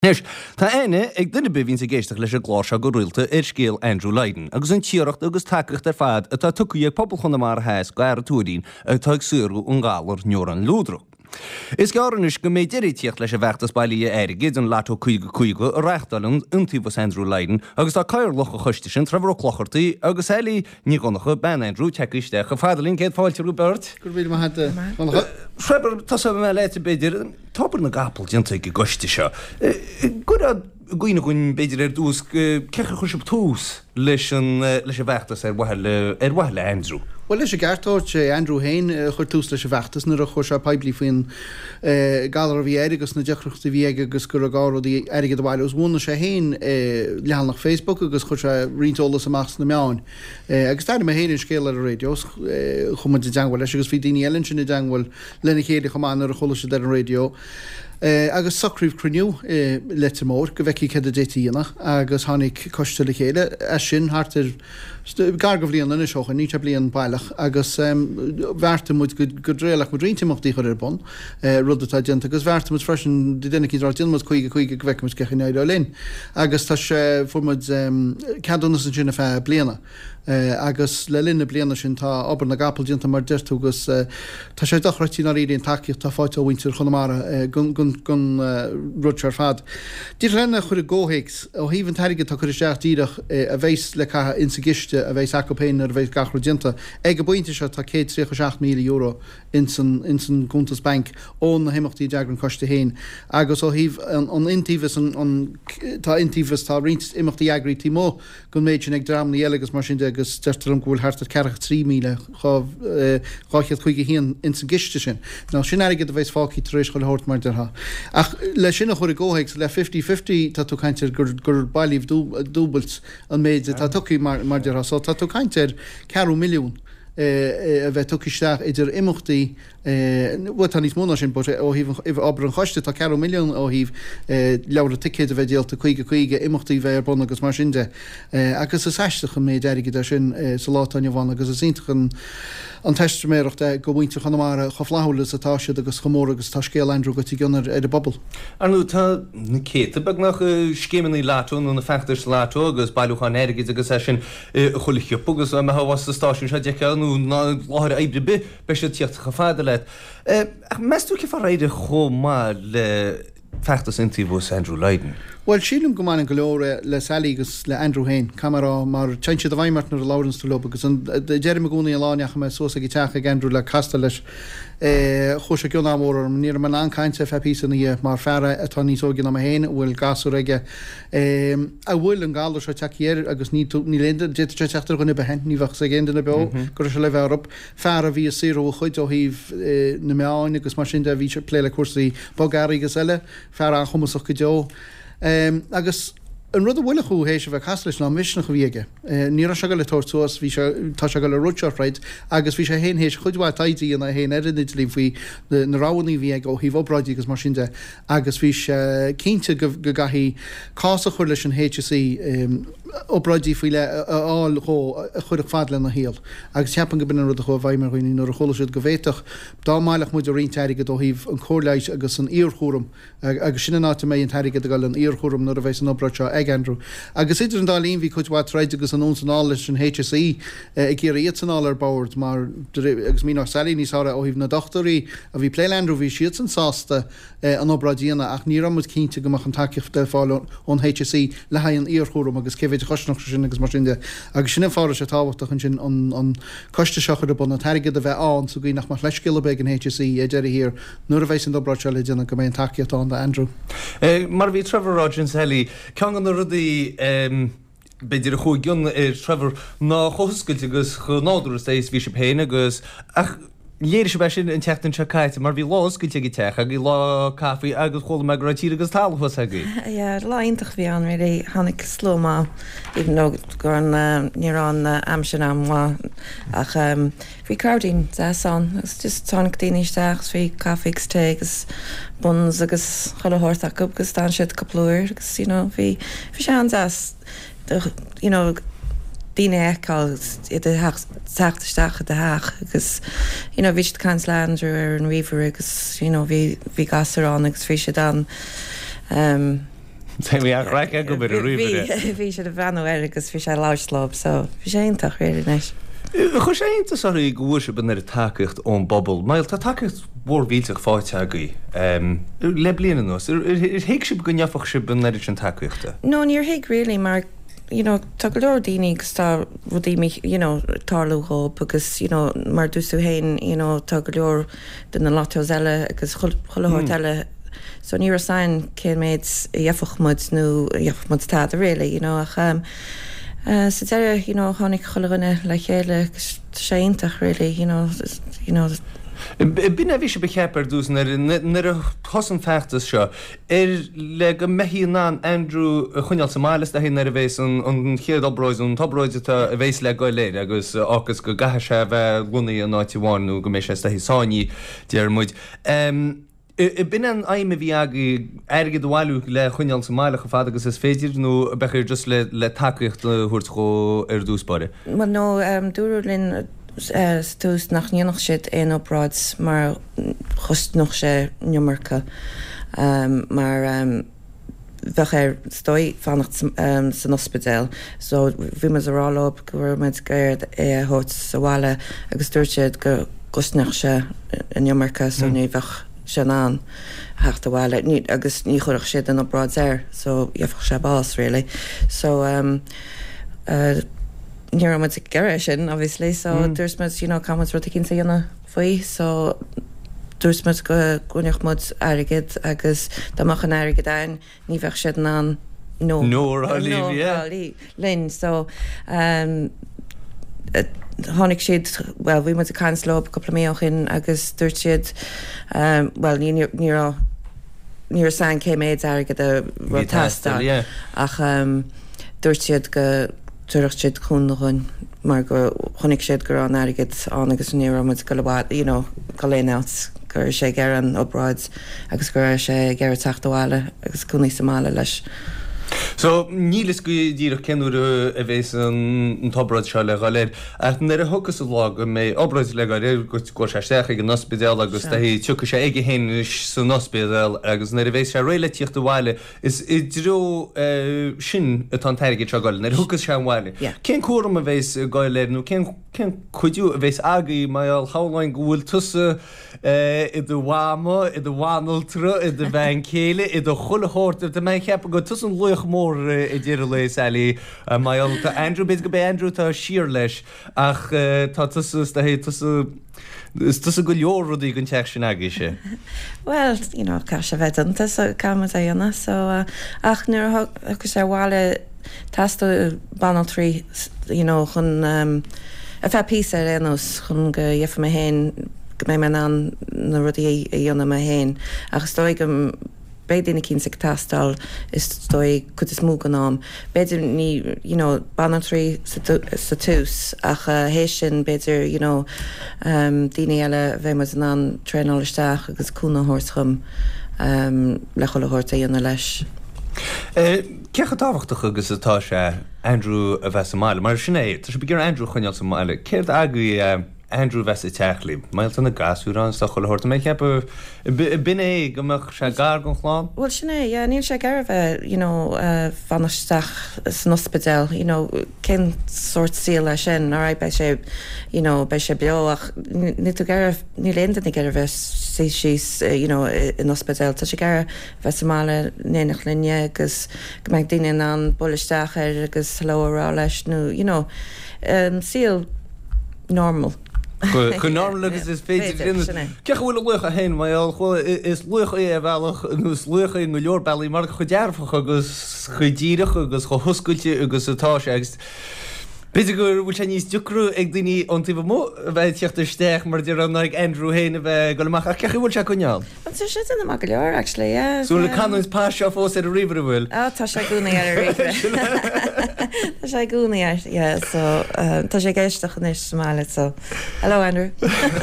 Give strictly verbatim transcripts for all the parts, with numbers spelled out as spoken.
Nes, tá aine ag duine be hín sa géisteach leis a gláise go rialta ar scéal Andrew Lydon, agus an tíoracht agus takeacht ar fad atá tucaí ag pobl chun mar heas go ar a túirín ag táag suúrú an gálar neoran lúdro. Is gáranis go méid dirítíocht leis a bheachtas bailí airigid an látó chuige chuige a reachtalún untíbas Andrew Lydon, agus tá cair locha chuiste sin trefar clochartaí agus eilí ní gonacha ben Andrew teicisteach a fadalín céad fáilte Rúbert. Gur bhfuil mar hata. Schreiber tá sa me leite beidir tápar na gapal dianta go goiste seo. Gura gcuoine gún beidir ar dús cecha chuisib tús leis leis a bheachtas ar bhaile Andrew. Well, leis a gartóirt Andrew Hain chuir tús leis a bheachtas nar a chuir se peblií faoin galar a bhí agus na deachreachta bhí agus gur a gárodí aige do bhile. Os bhna sé Hain lehan nach Facebook agus chuir se rintólas amach na meáin. Agus táir me héann scéal ar a radios chumad i danghfuil leis agus bhí daoine eile sin i danghfuil lena chéad chumán ar a chola se ar an radio. Uh, agus sacríomh cruniú uh, lete mór, go bheici ced a détíanach, agus tháinig coiste le chéile, a sin hartar gar go bhblionn na seocha, ní te blion bailach, agus um, bhharrta muid go dréalach mu ríntimachtaí chuir ar bon, uh, rud atá dianta, agus bhharrta muid freisin de denna cíd ráid dianmod chuige chuige go bheici muid cechan éidir linn. Agus tá sé formid um, cadúna san sinna fé bliana. Uh, agus le linne bliana sin tá obair na gapal dianta mar deirtú agus uh, tá sé dochreití na rion takeíocht tá fáite ó wintir chunamara uh, gun, gun, gun uh, rud ar fad. Dír lenne chuir a ggóhéics ó híhann taige tá chuir seach díadach uh, a bhéis le catha insagiste a bhéis acapéin ar a bhéis gachra dianta. Ag go buinte seo tá céad tríocha seach míle euro in san, in san Guntas Bank ón na himachtaí deagran coiste héin. Agus ó híh an, an intífas an, an, tá intífas tá rint imachtaí agri tímó gun méid sin ag drám na eile agus mar sin de agus deirtarm gohfuil hartar cearach trí míle cháichead chuige híon in san giste sin. Ná sin aige a bhéis fácií taréis chuil hort mar dertha. Ach le sinna chuir ggóhéics le fifty fifty tá tú caintear gur gur bailíh dúbalt an méid tá tucaí mar mar dertha, so tá tú caintear cearú milliún a bheith tucisteach idir imachtaí bhfuil níos múna sin ó híh obair an choiste tá cearú milliún ó híh leabhar ticéad a bheith déalta chuige chuige imachtaí bheith ar bon agus mar sin de. Agus is eisteach an méid aige sin sa látainine bhán agus is intachan an testméireachta go bhainte chunamara choflathúlas atá siad agus chomór agus tá scéal Andrew go gunnar ar a bobbal. Arnú tá na céta bag nach scéimení látún na fechttar látó agus bailúchan airigid agus é sin chulichiú agus a mehawas sa stáisiún se deanú ná láthir éibre be be sé tíocht go fáda leit. Meú ce far réidir chomá le fechttas intíbhs Andrew Lydon. Well, sílim go máin go leor le Sally agus le Andrew Hain, camera mar teintse a bhaimart nar Lawrence tú lob, agus an Jeremy Gúnaí aláneach me sosa go teach ag Andrew le casta leis chus a gion amór ní man ancainte fepí san í mar fearre atá níos ógin am héin bhfuil gasú aige a bhfuil an gálar seo teíir agus ní ní lenda dé teachtar gona behen ní bhah sa géan na be gur se le bhearb fear a bhí a síró chuid ó híh na meáin agus mar sin de bhí se pléile cuasaí bogarí agus eile fear an chumasach go deo. Um, agus an rud a bhfuile chu hééis bheith caslis ná misisna go bhíige. Ní se go le tortúas bhí tá se go le ruteáid agus bhí sé hé hééis chudhá taidí an hé eridir lí bhí naráhaí bhí ag ó híh obráidí agus mar sinnte agus bhí cínte go gahí cása chuir leis an H S C obráidí faoile áil chuidir fadle na héal. Agus teapan go bin rud a chu bhaimar chuoine nó a chola siad go bhéiteach dá máileach muid a rionteige ó híh an chóirleid agus an íorchúm agus sinna náta mé an teige gal an íorchúm nó a bheits an obráid ag Andrew. Agus idir an dálín bhí chuidhá treid agus an ónsanáil leis an H S C ag gur iadsanáil ar báirt mar agus mí nach Sally níos ára ó híh na dochtarí a bhí Pléile Andrew bhí siad san sásta an obráidíanana ach ní ramid cínte gomach an takeíocht de fáil ón H S C le ha an íorchúm agus céhéid chosnach sin agus mar sinnde agus sinna fára sé táhachtach an sin an coiste seachar a bon an teige a bheith an so gí nach mar leiscile be an H S C é deidir hir nuair a bhééis an obráid le déanana go mé an takeíocht an de Andrew. Mar bhí Trevor Rogers Helly cean an rudí beidir a chu gion ar Trevor ná choscailte agus chu náúir éis bhí sé péine agus ach léir se sin an teachtain se caiite, mar bhí láscailte go teach a í lá caí agus chola me gratíí agus talhas a gaí. Ja, láintach bhí an ré hánig slóma even nó gur an nírán amsin amá ach bhí crowdín san agus just tánig daoisteach bhí cafiix te agus buns agus chohort a agus tá siad coplúir agus bhí bhí sé an you know Dine eáil i teachtasteach a de haach agus you know, bhí Canslandra ar an riomhar agus you know, bhí gasarrán agus bhí sé dan um, Tá mé ra go bit a ribre. Bhí sé a bhreanú agus bhí sé láslób, so bhí sé intach réidir neis. Chu sé inta sa í gohúise ben ar a takeíocht ón bobbal, Mail tá takeíocht mór víteach fáite agaí. Le bliana nos, ar héic si go neafach si ben ar an takeíochta? No, níor héic really, mar you know, tá go leor daoine gus tá rudí mi, you know, tarlúá agus, you know, mar dúsú hain, you know, tá go leor den na láteos eile agus cholathirt eile. So níor a sain cén méid dheafachmud nó dheafachmud tád really, you know, ach um, Uh, so there, you know, hánig cholanne le chéile sé intach really, you know, you know. Bin a bhí se becheapar dús nar a thosan feachtas seo. Er le go mehíí ná Andrew chuineal Somális a hí ar a bhééis an chéad obráid an tobráid a bhééis le go léir agus agus go gathe se bheith gúnaí an náitiháinú go mé sé a hí sáinní dear muid. Um, I bin an aime bhí agé aige doháilú le chuineal Somáile go fád agus is féidir nó bechir just le le takeíocht thuirt go ar dúspáire? Well no, um, dúrú linn uh, stús nach níonach siad éon opráid mar chust noch sé nummercha um, mar um, bheith ar stoi fannacht um, san ospidéal, so bhí mas a rálob go bhfuir meid gairid é hót sa bháile agus dúirt siad go gusnach sé in nummercha so ní bheith sin an hecht bhile ní agus ní chuireach siad an opráid air, so dheafach sé bás really. So um, uh, ní am geire sin obviously, so mm. dúirs muid, you know, camas rud cinnta dhéanana faoi, so dúirs muid go gúneach mud airigid agus dáach an airigid dain ní bheith siad an nó nó linn, so um, uh, hánig siad, well, bhí mu a cainslób coppla méoch in agus dúirt siad, um, well, ní ní san cé méid airgad a rotástal, ach um, dúirt siad go dúirecht siad chun mar go chonig siad gur an airgad an agus ní mu go lebád, you know, go léát gur sé gar an opráid agus gur sé gar tachtháile agus cúnaí Somála leis. So nílas go díach cenú a bhééis an tobráid seo le gáir. Ar a thugus a lá go mé obráid le gáir go go sé seach go nospidéal agus hí tucha sé ige héin san nospidéal agus na a bhééis sé réile tíocht bhile is i dró sin atá teige treáil, na thugus se bhile. Cén cuam a bhééis gáiléir nó cén chuidú a bhééis agaí maiall háláin gohfuil tusa i do bháma, i do bhánaltra, i do bhein céile, i do chulathirta, de mé cheappa go tusan luoch mór i ddíir leis eí maiall tá Andrew bit go bé Andrew tá siar leis ach tá tusa hé tusa is tusa go leor rudí gon teach sin aige sé. Well, you know, cá sé bheitanta so cáma a dhéanana, so uh, ach nuair agus sé bháile tasta banal trí, you know, chun um, a bheith písa ar éanos chun go dhéfa mé héin go mé man an na rudí a dhéanana mé héin agus dói go beidir cín sig tastal is stoi chud is mú gan nám. Beidir ní, you know, banatrí sa tús ach uh, hééis sin beidir, you know, um, daine eile bheith mas an an tréálisteach agus cúna hórschum um, le cholathirt a dhéanana leis. Cecha táhachtach agus atá sé Andrew a bheith Somáile, mar sinné, tá sé begur Andrew chuineal Somáile. Céir agaí Andrew bheits i teachlí, mail an na gasú an sa cholathirt, mé ceap bin é gomach sé gar gon chláán? Well, sinné, yeah, níl sé gar bheith, you know, uh, fanisteach san ospidéal, you know, cén sort síl lei sin, ar bei sé, you know, bei sé beoach, ní tú gar, ní lénda ní gar bheith sí síos, you know, in ospidéal, tá sé gar bheith Somáile nénach linne, agus go meid daine an bolisteach ar agus helórá leis, nó, you know, um, síl normal. Go normal agus is féidir Ceach bhfuil lucha hain maiall is lucha é a bhealach agus lucha in go leor bailí mar chu dearfach agus chudíireach agus cho thuscailte agus atá sé agus Beidir gur bhfuil sé níos dúcrú ag daoine antíomh mó a bheith teachtar steach mar dtíar an ag Andrew hain a bheith go leach a ceach bhfuil se coneáil. An tú sé inna go leor actually, yeah. Sú le canis pá seo fós ar a riomhar bhfuil. Á tá sé gúnaí ar a riomhar. Tá sé gúnaí ar, yeah, so tá sé géisteach an is Somáile, so hello Andrew.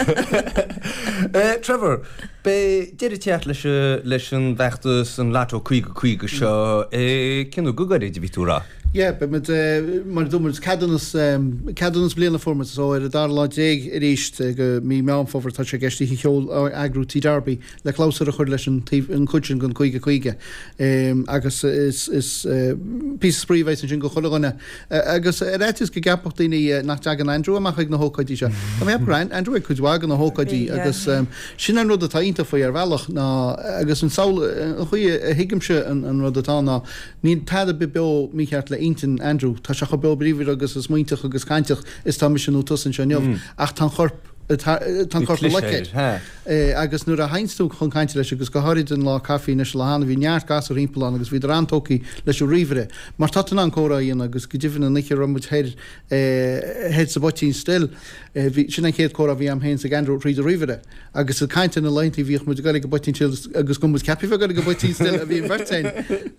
Trevor, be deidir teach leis leis an bheachtas an látó chuig go chuig seo cinú go garid a bhí túrá? Ja, be met mar dummers cadanus cadanus bliana format so er dar lá déag ríist go mí meam fover tá sé gestí cheol agrú tí Derby le clásar a chuir leis an cuiin gon chuige chuige agus is is pí spríomhéis sin go choganna agus réitis go gapacht daoine nach teagan Andrew amach ag na hócaidí se. Tá mé brein Andrew chuidhágan na hócaidí agus sin an rud atá inta faoi ar bhealach ná agus an saoil chuige hiigimse an rud atá ná ní tad be be mícheart le intin Andrew tá se go be bríomh agus is muointeach agus caiinteach is tá mis nó tusan se neomh ach tá chorp tan corp leid agus nuair a hainstú chun caiinte leis agus go háid an lá caí na le hána bhí neart gas rimpán agus bhí antóí leis rire mar tatan an córa íon agus go ddíhann na niche rom héidir head sa botíín still sinna chéad córa bhí am héin sa Andrew rí a rire agus caiinte na leintí bhíoh mu go go botín agus go mu capih go go botín still a bhí vertein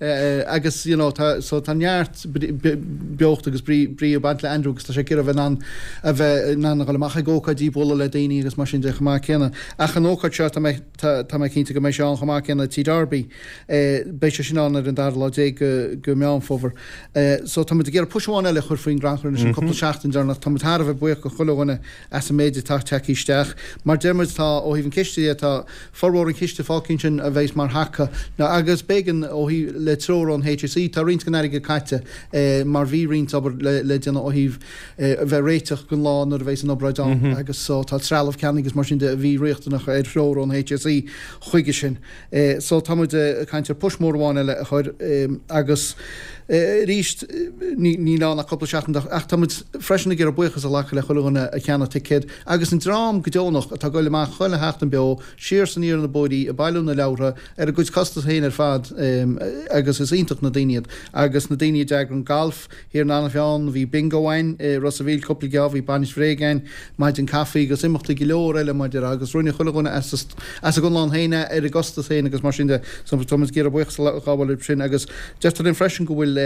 agus so tá neart beocht agus brí a bant le Andrew agus tá sé cin a bheith an a bheith ná go leach ggócha díbóla le daoine agus mar sin de chamá cena ach an ócad seo tá mé cinnta go mé seán chamá cena tí Derby bei se sin an ar an dar lá dé go meán fóver so tá ggéar pusáin eile chur faoin granchrin sin coppla seachtain darnach tá tar bheith buoch go chohna as a méidir tá teíisteach mar dermid tá ó híhann kiiste tá forhórin kiiste fácinn sin a bhééis mar hacha na agus bégan ó hí le tro an H S E tá rint gan aige caiite mar bhí rint aber le déna ó híh bheith réiteach gon lá ar bhééis an obráidán agus so tá trealah ceannigus mar sin de bhí riochtanach ar thró an H S E chuige sin so tá de caiinte pushmórháin eile a chuir agus ríist ní ná na coppla seaach ach tá freisinna gur buchas a lecha le choganna a cheanna ticéad agus an drám godónach atá goile má chuile heachtan be siir san íar na bóí a bailú na lera ar a gúid costas héin ar fad agus is ionintach na daine agus na daine deag an golf hir nána feán hí bingohain Ross a bhíl coppla geá hí banis frégain maid an caí agus imachta go leor eile maidir agus runúna chuilena as a go lá héine ar a gostas héine agus mar sin de som Thomas gé a buchas leáil sin agus just an freisin go bhfuil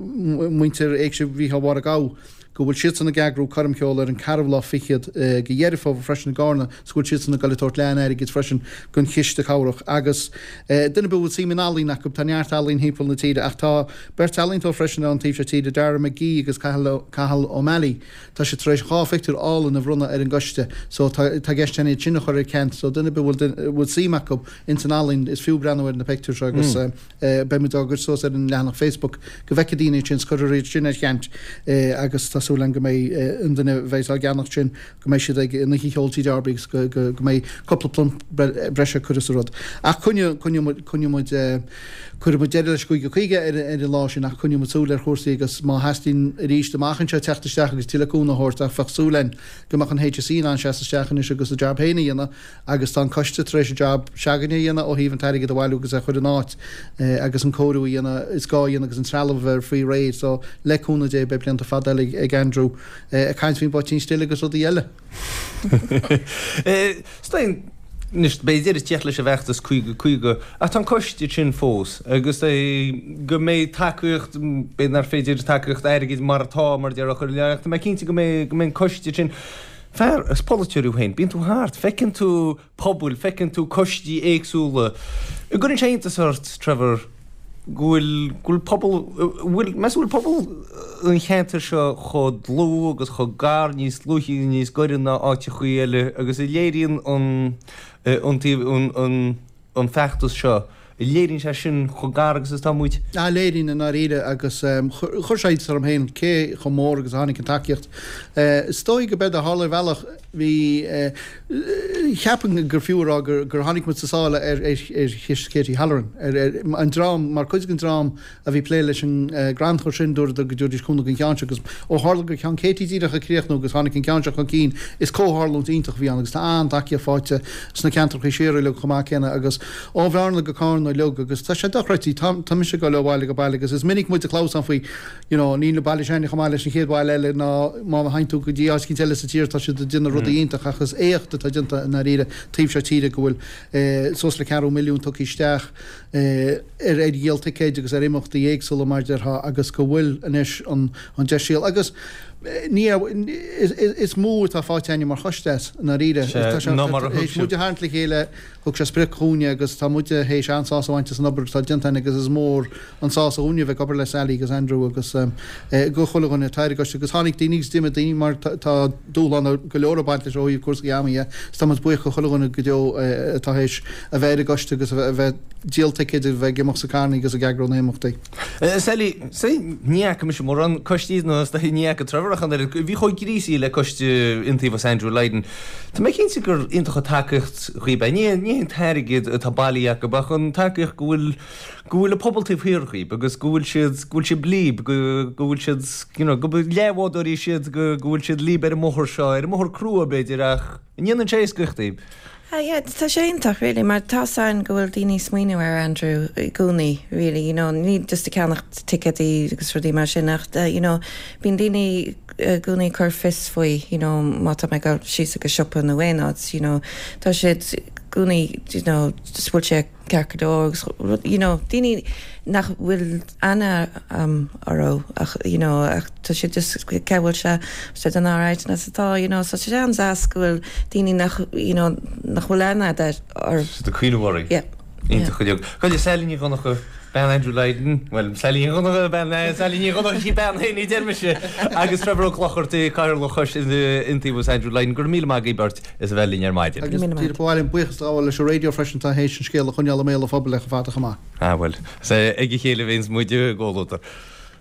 muintir éag se bhí há a gá go bhfuil siad sanna gagrú carmceol ar an carmhlá fichiad go dhéirfá freisin gána scoil siad sanna galtort lean air git freisin gon chiiste chárach agus duine bhfuil símanálí nach go taneart alín hípol na tíide ach tá bertalínntá freisin an tíh tíide dar a gí agus cahall ó meí tá sé trééis cháfictar álan a bhrunna ar an goiste so tá gceistena sinna chuir cent so duine bhfuil síach go internalín is fiú brenn na picú agus beimi agus so ar an leannach Facebook go bhecadíine sin scoirí sinna cheant agus tá súlan go mé an duine bhééis a ganach sin go mééis si na híoltí Derby go mé coppla breise chu rud. Ach chunne chunne chur mu déidir leis go chuige ar ar lá sin nach chunne súla ar chósaí agus má hetín ríist amachchan se tetaisteach agus tileúna hort a fachsúlein goach an H S E an seasteachchan is agus a job héine dhéana agus tá coiste éis job seaganna dhéana ó híhann teige a bhhailúgus a chud an áit agus an cóú dhéana is gáíon agus an trealah free raid so leúna dé be blianta fadalig ag Andrew a caiint hín botín still agus ó eile. Stein Nist béidir teach leis a bhechttas chuige a tá coiste sin fós agus é go méid takeíocht ben ar féidir takeíocht airigid martá mar dear chuir leachta me cinnta go mé go mén coiste sin fear as polúú hain, bín tú háart, fecinn tú poblbul, fecinn tú costí éagsúla. I gurinn sénta sort Trevor Gúil gúil pobl mes bhfuil pobl an cheantar seo chud lú agus chu gár níos luí níos goirinna áte chuile agus i léiríonn an fechttas seo. I léiríonn se sin chu gár agus is tá muid? Á léiríonn an áíide agus chuirsaid am héin cé chu mór agus hánig an takeíocht. Stoi go bed a hála bhealach hí cheapan gur fiúrá gur gur hánig mu saála ar chétí Halloran an drám mar chuid an drám a bhí plé leis an Grand chu sin dúir go dúidir chuna an ceanse agus ó hála gur chean cétííireach a críochtnú agus hánig an ceanseach chu cín is cóthlarún ítach bhí agus tá an taí fáte sna ceantar chu séir le chumá cena agus ó bhharna go cáin le agus tá sé doreití tá se go le bhile go bailile agus is minic mu a chlás an faoi ní le bailile séna chaáile sin chéadháil eile ná má haintú go dtí cin teile sa tíir tá si duine rudíonnta achas éachta tá dinta na riide tíh se tíide go bhfuil sos le ceú milliún tuíisteach ar é dhéaltacéid agus ar imachta dhéagsúla mar deartha agus go bhfuil inis an de síal agus ní is mú tá fáteine mar chostes na riide mu háintla chéile thug sé sprecúne agus tá muide hééis ansáhainte an obair tá dintainna agus is mór an sása úne bheith obair le Sally agus Andrew agus go cholaganna teir agus agus tháinig daoine stiime daoine mar tá dúlan go leorbaint leis óí cuas gaí tá bucha cholaganna go deo tá hééis a bheith goiste agus a bheith díaltaidir bheith gimach sa carnaí agus a gagrón éachtaí. Sally sé níach mis mór an costíí nó a níach a trefachan bhí chuid gríí le coiste intíomh Andrew Leiden. Tá mé cinn si gur intacha takecht chuobe ní ní teirigid a tá bailíach go bach an takeoch gohfuil gohfuil a pobltíh hirirchaí agus gohfuil siad gohfuil si blib gohfuil siad go leháidirí siad go gohfuil siad líb ar móthir seo ar móthir crua beidir ach níanaan sééis gochtaí. Yeah, tá sé intach really, mar tásáin go bhfuil daoine smaoinú ar Andrew gúnaí really, you know, ní just a ceannacht ticketí agus ruí mar sinnacht, uh, you know, bín daoine uh, gúnaí chur fis faoi, you know, má tá me go síos a go siopa na bhéanaid, you know, tá siad gúnaí, you know, spúil sé cearcadógus, you know, daoine nach bhfuil anna um, aró, ach, you know, ach tá sé just cehfuil se sé an áráid na satá, you know, so sé an zascúil daoine nach, you know, nach bhfuil anna ar... de cuiinehaí? Yeah. Ínta chuideog. Chuil Sally go nach go ben Andrew Leiden, well, Sally go nach ben Sally go nach sí ben héí dermise agus trefar clochirtaí cairla chuis intíomh Andrew Leiden gur míle magí bart is a bhelín ar maidin. Agus tír bháilin buchtáil leis radio freisin tá hééis an scéal a chuneala méle fabal le go fáta chamá. Ah, well, sé ag chéile víns muide ggóútar.